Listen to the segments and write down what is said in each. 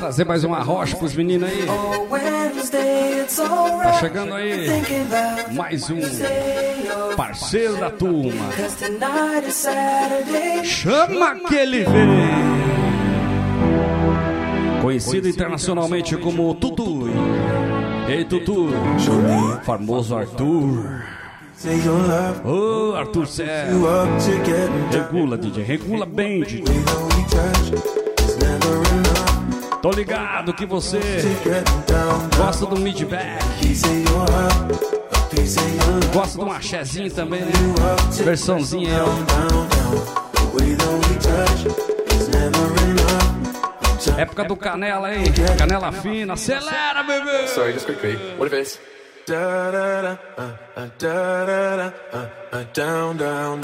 trazer mais uma rocha pros meninos aí. Tá chegando aí mais um parceiro da turma. Chama que ele vem. Conhecido internacionalmente como Tutu. Ei, Tutu. Famoso Arthur. Ô, Arthur Céu. Regula, DJ. Regula bem, DJ. Tô ligado que você gosta do midback. Gosta de um axézinho também, né? Versãozinha. Época do Canela, hein? Canela fina. Acelera, bebê! Sorry, just quickly. What if it's... down, down,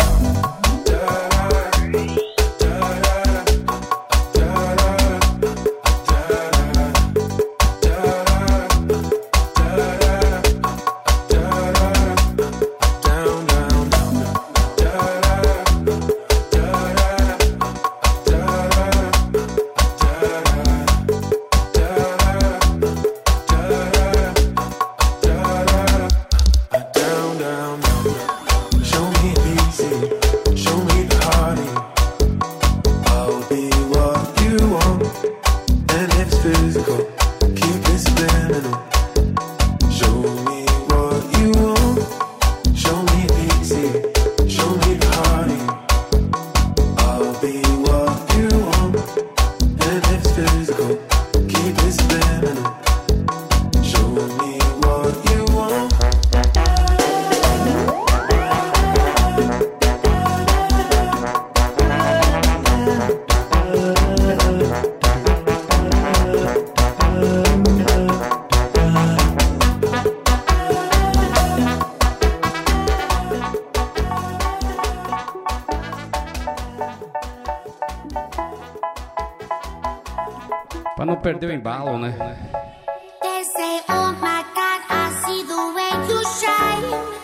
Pra não perder o embalo, né? They say, oh my God, I see the way you shine.